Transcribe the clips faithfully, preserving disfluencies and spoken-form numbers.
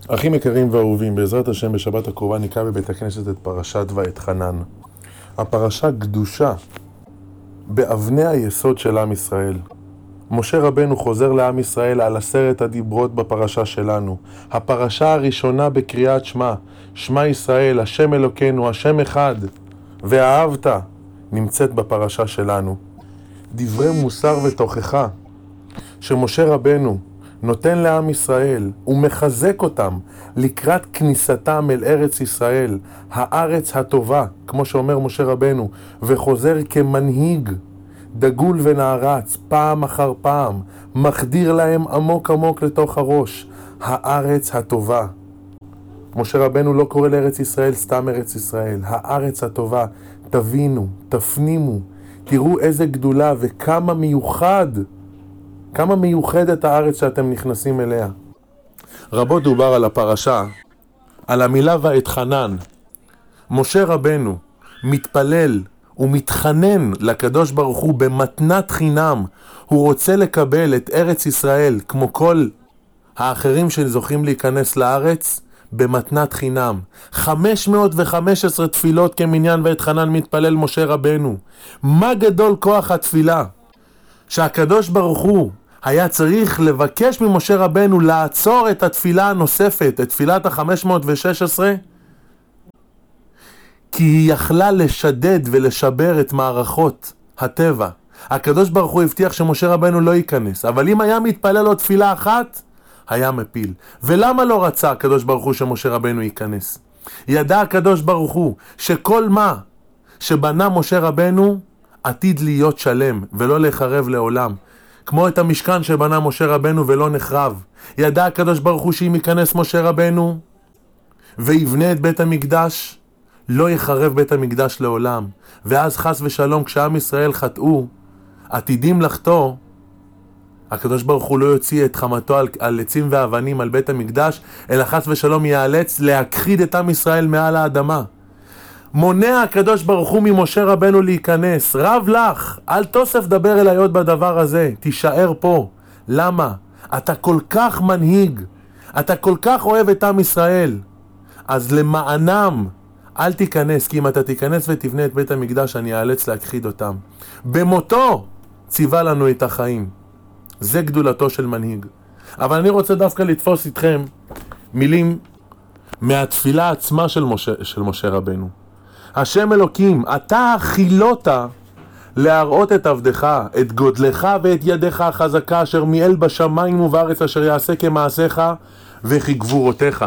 אחים יקרים ואהובים, בעזרת השם בשבת הקרובה נקרא בבית הכנסת את פרשת ואתחנן. הפרשה קדושה באבני היסוד של עם ישראל. משה רבנו חוזר לעם ישראל על עשרת הדיברות בפרשה שלנו. הפרשה הראשונה בקריאת שמע, שמע ישראל, השם אלוקינו, השם אחד, ואהבת, נמצאת בפרשה שלנו. דברי מוסר ותוכחה שמשה רבנו נותן לעם ישראל ומחזק אותם לקראת כניסתם אל ארץ ישראל, הארץ הטובה, כמו שאומר משה רבנו, וחוזר כמנהיג דגול ונערץ פעם אחר פעם, מחדיר להם עמוק עמוק לתוך הראש, הארץ הטובה. משה רבנו לא קורא לארץ ישראל סתם ארץ ישראל, הארץ הטובה. תבינו, תפנימו, תראו איזה גדולה וכמה מיוחד, כמה מיוחדת הארץ שאתם נכנסים אליה. רבות דובר על הפרשה, על המילה ואתחנן. משה רבנו מתפלל ומתחנן לקדוש ברוך הוא במתנת חינם. הוא רוצה לקבל את ארץ ישראל כמו כל האחרים שזוכים להיכנס לארץ במתנת חינם. חמש מאות וחמש עשרה תפילות כמניין ואתחנן מתפלל משה רבנו. מה גדול כוח התפילה? שהקדוש ברוך הוא היה צריך לבקש ממשה רבנו לעצור את התפילה הנוספת, את תפילת ה-חמש מאות ושש עשרה, כי היא יכלה לשדד ולשבר את מערכות הטבע. הקדוש ברוך הוא הבטיח שמשה רבנו לא ייכנס, אבל אם היה מתפלל לו תפילה אחת, היה מפיל. ולמה לא רצה הקדוש ברוך הוא שמשה רבנו ייכנס? ידע הקדוש ברוך הוא שכל מה שבנה משה רבנו עתיד להיות שלם ולא לחרב לעולם. כמו את המשכן שבנה משה רבנו ולא נחרב. ידע הקדוש ברוך הוא שאם ייכנס משה רבנו ויבנה את בית המקדש, לא יחרב בית המקדש לעולם. ואז חס ושלום כשעם ישראל חטאו, עתידים לחטוא, הקדוש ברוך הוא לא יוציא את חמתו על, על עצים ואבנים על בית המקדש, אלא חס ושלום ייאלץ להכחיד את עם ישראל מעל האדמה. מונע הקדוש ברוך הוא ממשה רבנו להיכנס. רב לך, אל תוסף דבר אליי עוד בדבר הזה, תישאר פה. למה? אתה כל כך מנהיג, אתה כל כך אוהב את עם ישראל, אז למענם אל תיכנס, כי אם אתה תיכנס ותבנה את בית המקדש אני אאלץ להכחיד אותם. במותו ציווה לנו את החיים. זה גדולתו של מנהיג. אבל אני רוצה דווקא לתפוס איתכם מילים מהתפילה עצמה של משה, של משה רבנו. השם אלוקים, אתה חילת להראות את עבדך, את גודלך ואת ידך החזקה, אשר מיאל בשמיים ובארץ, אשר יעשה כמעשיך וכגבורותיך.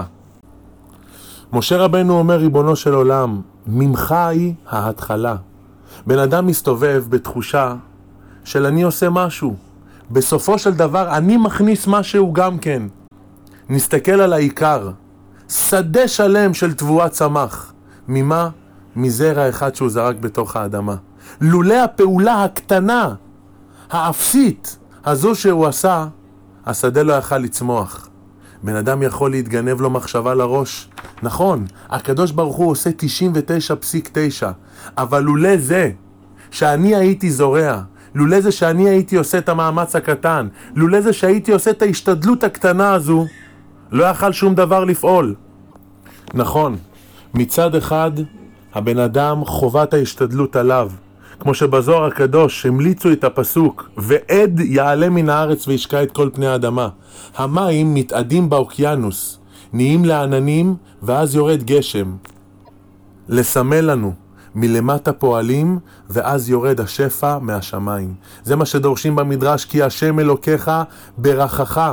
משה רבנו אומר, ריבונו של עולם, ממך היא ההתחלה. בן אדם מסתובב בתחושה של אני עושה משהו. בסופו של דבר אני מכניס משהו גם כן. נסתכל על העיקר. שדה שלם של תבואה צמח. ממה? מזרע אחד שהוא זרק בתוך האדמה. לולא הפעולה הקטנה, האפסית, הזו שהוא עשה, השדה לא יכל לצמוח. בן אדם יכול להתגנב לו מחשבה לראש. נכון, הקדוש ברוך הוא עושה תשעים ותשע נקודה תשע, אבל לולא זה שאני הייתי זורע, לולא זה שאני הייתי עושה את המאמץ הקטן, לולא זה שהייתי עושה את ההשתדלות הקטנה הזו, לא יכל שום דבר לפעול. נכון, מצד אחד הבן אדם חובת ההשתדלות עליו, כמו שבזוהר הקדוש המליצו את הפסוק, ועד יעלה מן הארץ וישקע את כל פני האדמה. המים מתאדים באוקיינוס, נהיים לעננים ואז יורד גשם. לסמל לנו, מלמטה פועלים ואז יורד השפע מהשמיים. זה מה שדורשים במדרש, כי השם אלוקיך ברכך.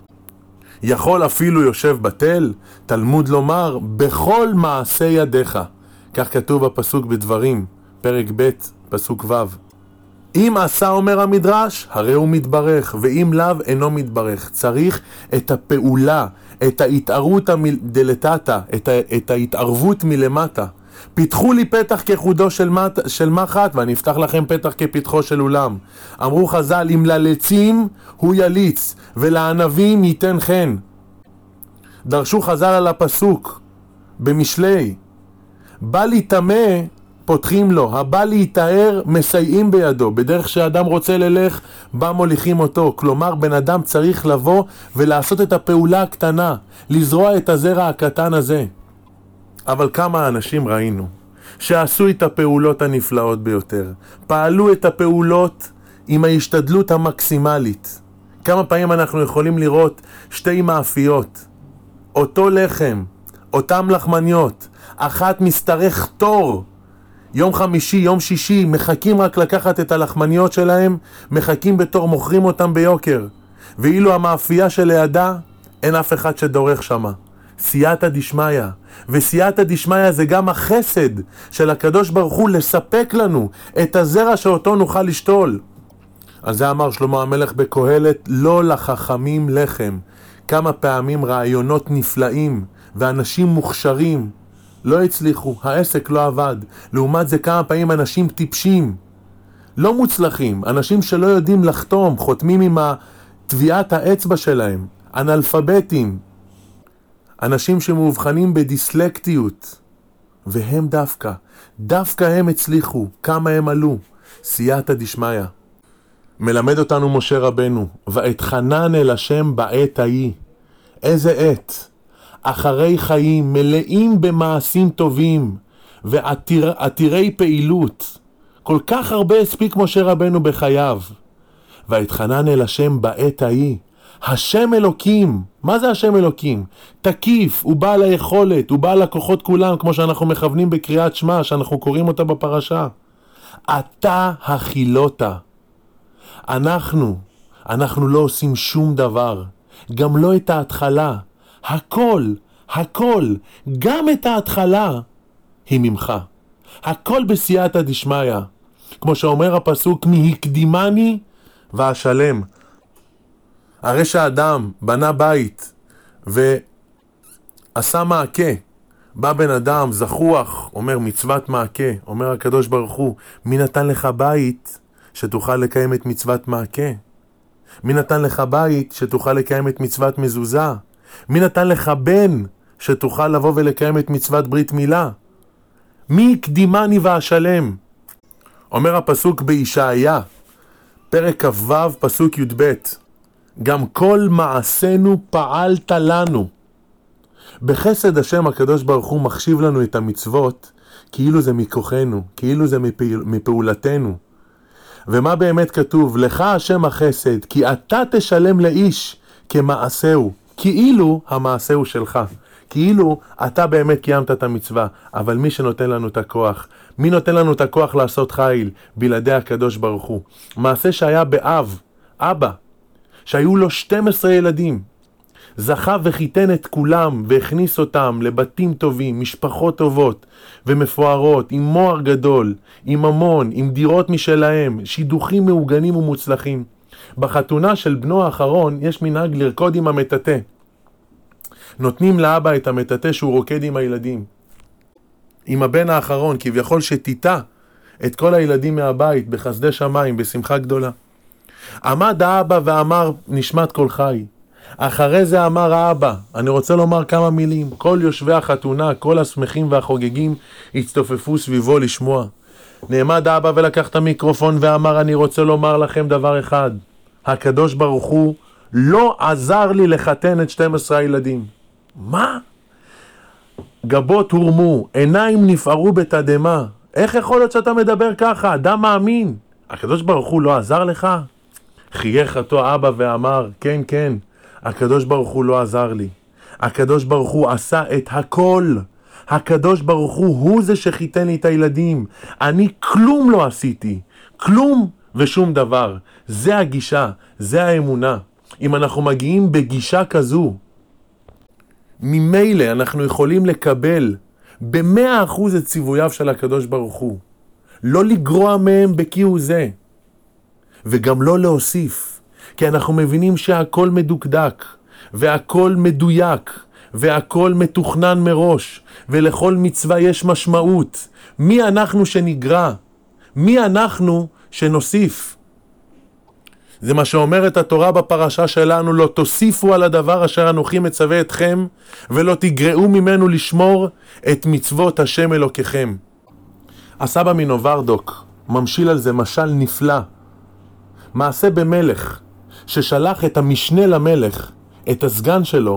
יכול אפילו יושב בתל, תלמוד לומר, בכל מעשה ידיך. כך כתוב בפסוק בדברים, פרק ב' פסוק ו'. אם עשה אומר המדרש, הרי הוא מתברך, ואם לאו אינו מתברך. צריך את הפעולה, את ההתערות דלתתא, את, את ההתערבות מלמטה. פיתחו לי פתח כחודו של, מת, של מחט, ואני אפתח לכם פתח כפתחו של אולם. אמרו חז"ל, אם ללצים הוא יליץ, ולענבים ייתן חן. דרשו חז"ל על הפסוק, במשלי, בא לי תמה פותחים לו, הבא להיטהר מסייעים בידו, בדרך שאדם רוצה ללך בא מוליכים אותו. כלומר בן אדם צריך לבוא ולעשות את הפעולה הקטנה, לזרוע את הזרע הקטן הזה. אבל כמה אנשים ראינו שעשו את הפעולות הנפלאות ביותר, פעלו את הפעולות עם ההשתדלות המקסימלית. כמה פעמים אנחנו יכולים לראות שתי מאפיות, אותו לחם, אותם לחמניות, אחת משתרך תור, יום חמישי, יום שישי, מחכים רק לקחת את הלחמניות שלהם, מחכים בתור, מוכרים אותם ביוקר. ואילו המאפייה שלידה, אין אף אחד שדורך שמה. סייעתא דשמיא. וסייעתא דשמיא זה גם החסד של הקדוש ברוך הוא לספק לנו את הזרע שאותו נוכל לשתול. אז זה אמר שלמה המלך בקהלת, לא לחכמים לחם. כמה פעמים רעיונות נפלאים ואנשים מוכשרים לא הצליחו, העסק לא עבד. לעומת זה כמה פעמים אנשים טיפשים, לא מוצלחים, אנשים שלא יודעים לחתום, חותמים עם טביעת האצבע שלהם, אנאלפביתים, אנשים שמאובחנים בדיסלקטיות, והם דווקא, דווקא הם הצליחו, כמה הם עלו. סייעתא דשמיא. מלמד אותנו משה רבנו, ואתחנן אל השם בעת ההיא. איזה עת? אחרי חיים מלאים במעשים טובים ועתירי פעילות. כל כך הרבה הספיק משה רבנו בחייו. ואתחנן אל השם בעת ההיא. השם אלוקים. מה זה השם אלוקים? תקיף, הוא בעל היכולת, הוא בעל הכוחות כולם, כמו שאנחנו מכוונים בקריאת שמע, שאנחנו קוראים אותה בפרשה. אתה החילותה. אנחנו, אנחנו לא עושים שום דבר, גם לא את ההתחלה. הכל, הכל, גם את ההתחלה היא ממך. הכל בסייעתא דשמיא. כמו שאומר הפסוק, מהקדימני ואשלם. הרי שהאדם בנה בית ועשה מעקה, בא בן אדם זכוח, אומר מצוות מעקה, אומר הקדוש ברוך הוא, מי נתן לך בית שתוכל לקיים את מצוות מעקה? מי נתן לך בית שתוכל לקיים את מצוות מזוזה? מי נתן לך בן שתוכל לבוא ולקיים את מצוות ברית מילה? מי הקדימני ואשלם? אומר הפסוק בישעיה, פרק כ"ו פסוק י"ב, גם כל מעשינו פעלת לנו. בחסד השם הקדוש ברוך הוא מחשיב לנו את המצוות כאילו זה מכוחנו, כאילו זה מפעול, מפעולתנו. ומה באמת כתוב? לך השם החסד, כי אתה תשלם לאיש כמעשהו. כאילו המעשהו שלך. כאילו אתה באמת קיימת את המצווה. אבל מי שנותן לנו את הכוח? מי נותן לנו את הכוח לעשות חיל? בלעדי הקדוש ברוך הוא. מעשה שהיה באב, אבא, שהיו לו שנים עשר ילדים. זכה וחיתן את כולם והכניס אותם לבתים טובים, משפחות טובות ומפוארות, עם מוהר גדול, עם המון, עם דירות משלהם, שידוכים מעוגנים ומוצלחים. בחתונה של בנו האחרון יש מנהג לרקוד עם המטאטה. נותנים לאבא את המטאטה שהוא רוקד עם הילדים. עם הבן האחרון, כביכול שתיטה את כל הילדים מהבית בחסדי שמיים, בשמחה גדולה. עמד האבא ואמר נשמת כל חי. אחרי זה אמר האבא, אני רוצה לומר כמה מילים. כל יושבי החתונה, כל השמחים והחוגגים הצטופפו סביבו לשמוע. נעמד האבא ולקח את המיקרופון ואמר, אני רוצה לומר לכם דבר אחד. הקדוש ברוך הוא לא עזר לי לחתן את שנים עשר הילדים. מה? גבות הורמו, עיניים נפערו בתדמה. איך יכול להיות שאתה מדבר ככה? אדם מאמין. הקדוש ברוך הוא לא עזר לך? חייך אותו אבא ואמר, כן, כן, הקדוש ברוך הוא לא עזר לי. הקדוש ברוך הוא עשה את הכל. הקדוש ברוך הוא הוא זה שחיתן לי את הילדים. אני כלום לא עשיתי. כלום ושום דבר. זה הגישה, זה האמונה. אם אנחנו מגיעים בגישה כזו, ממילא אנחנו יכולים לקבל במאה אחוז את ציווייו של הקדוש ברוך הוא. לא לגרוע מהם בכיהו זה. וגם לא להוסיף. כי אנחנו מבינים שהכל מדוקדק, והכל מדויק, והכל מתוכנן מראש, ולכל מצווה יש משמעות. מי אנחנו שנגרע? מי אנחנו שנוסיף? זה מה שאומרת התורה בפרשה שלנו, לא תוסיפו על הדבר אשר אנוכי מצווה אתכם, ולא תגרעו ממנו לשמור את מצוות השם אלוקיכם. הסבא מנוברדוק ממשיל על זה משל נפלא. מעשה במלך ששלח את המשנה למלך, את הסגן שלו,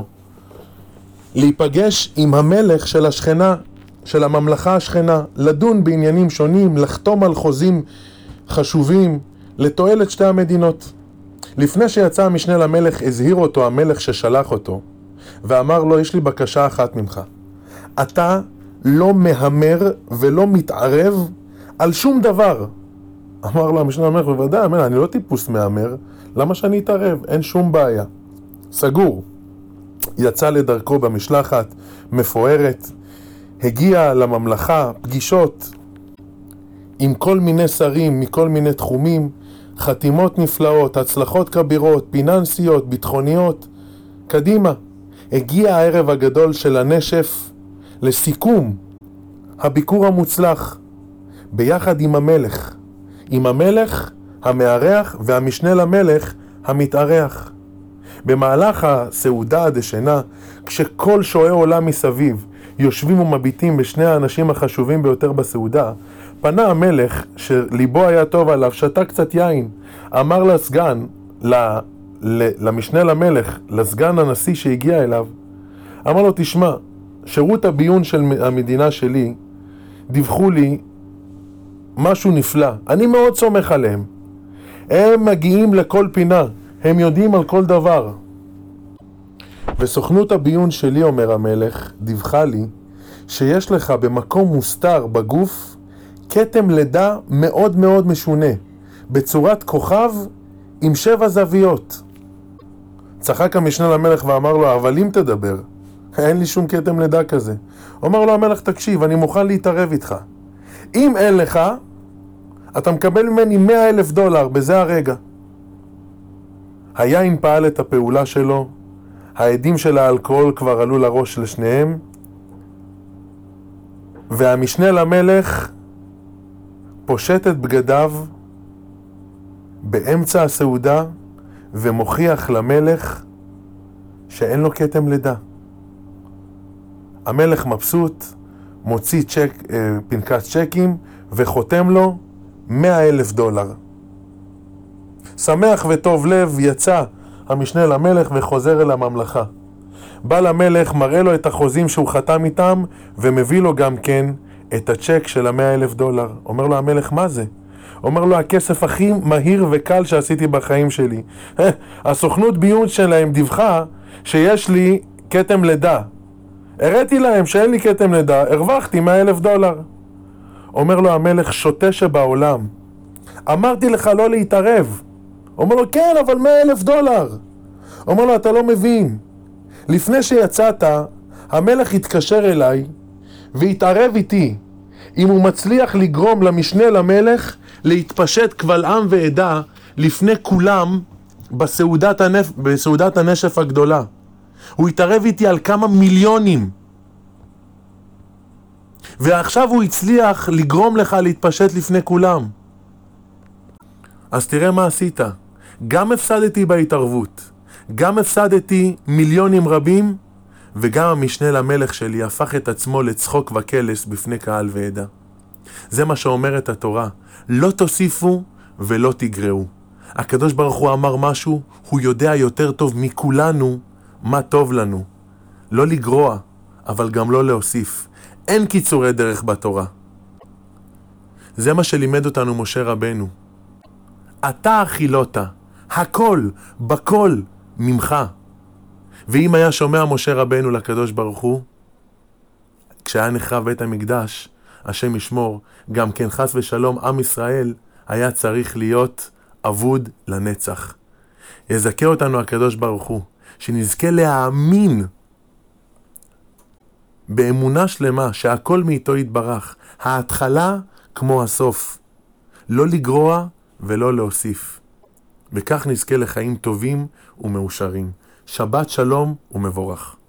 להיפגש עם המלך של השכנה, של הממלכה השכנה, לדון בעניינים שונים, לחתום על חוזים חשובים לתועלת שתי המדינות. לפני שיצא המשנה למלך הזהיר אותו המלך ששלח אותו ואמר לו, יש לי בקשה אחת ממך, אתה לא מהמר ולא מתערב על שום דבר. אמר לו המשנה למלך, בוודאי, אני לא טיפוס מהמר, למה שאני אתערב? אין שום בעיה, סגור. יצא לדרכו במשלחת מפוארת, הגיע לממלכה, פגישות עם כל מיני שרים מכל מיני תחומים, חתימות נפלאות, הצלחות כבירות, פיננסיות, ביטחוניות. קדימה. הגיע הערב הגדול של הנשף לסיכום הביקור המוצלח ביחד עם המלך. עם המלך המארח והמשנה למלך המתארח. במהלך הסעודה הדשנה, כשכל שועי עולם מסביב יושבים ומביטים בשני האנשים החשובים ביותר בסעודה, פנה המלך שליבו היה טוב עליו, שתה קצת יין, אמר לסגן, למשנה למלך, לסגן הנשיא שהגיע אליו, אמר לו, תשמע, שירות הביון של המדינה שלי דיווחו לי משהו נפלא, אני מאוד סומך עליהם, הם מגיעים לכל פינה, הם יודעים על כל דבר. וסוכנות הביון שלי, אומר המלך, דיווחה לי שיש לך במקום מוסתר בגוף כתם לידה מאוד מאוד משונה, בצורת כוכב עם שבע זוויות. צחק המשנה למלך ואמר לו, אבל אם תדבר, אין לי שום כתם לידה כזה. אומר לו המלך, תקשיב, אני מוכן להתערב איתך. אם אין לך, אתה מקבל ממני מאה אלף דולר בזה הרגע. היין פעל את הפעולה שלו, העדים של האלכוהול כבר עלו לראש לשניהם, והמשנה למלך פושט את בגדיו באמצע הסעודה ומוכיח למלך שאין לו כתם לידה. המלך מבסוט, מוציא צ'ק, פנקס צ'קים וחותם לו מאה אלף דולר. שמח וטוב לב יצא המשנה למלך וחוזר אל הממלכה. בא למלך, מראה לו את החוזים שהוא חתם איתם ומביא לו גם כן את הצ'ק של המאה אלף דולר. אומר לו המלך, מה זה? אומר לו, הכסף הכי מהיר וקל שעשיתי בחיים שלי. הסוכנות ביון שלהם דיווחה שיש לי כתם לידה. הראיתי להם שאין לי כתם לידה, הרווחתי מאה אלף דולר. אומר לו המלך, שוטה שבעולם, אמרתי לך לא להתערב. אומר לו, כן, אבל מאה אלף דולר. אומר לו, אתה לא מבין. לפני שיצאת, המלך התקשר אליי והתערב איתי אם הוא מצליח לגרום למשנה למלך להתפשט קבל עם ועדה לפני כולם בסעודת, הנפ... בסעודת הנשף הגדולה. הוא התערב איתי על כמה מיליונים. ועכשיו הוא הצליח לגרום לך להתפשט לפני כולם. אז תראה מה עשית. גם הפסדתי בהתערבות, גם הפסדתי מיליונים רבים, וגם המשנה למלך שלי הפך את עצמו לצחוק וקלס בפני קהל ועדה. זה מה שאומרת התורה, לא תוסיפו ולא תגרעו. הקדוש ברוך הוא אמר משהו, הוא יודע יותר טוב מכולנו מה טוב לנו. לא לגרוע, אבל גם לא להוסיף. אין קיצורי דרך בתורה. זה מה שלימד אותנו משה רבנו. אתה אכילותה, הכל, בכל, ממך. ואם היה שומע משה רבנו לקדוש ברוך הוא, כשהיה נחרב בית המקדש, השם ישמור, גם כן חס ושלום, עם ישראל היה צריך להיות אבוד לנצח. יזכה אותנו הקדוש ברוך הוא, שנזכה להאמין באמונה שלמה שהכל מאיתו יתברך, ההתחלה כמו הסוף, לא לגרוע ולא להוסיף. וכך נזכה לחיים טובים ומאושרים. שבת שלום ומבורך.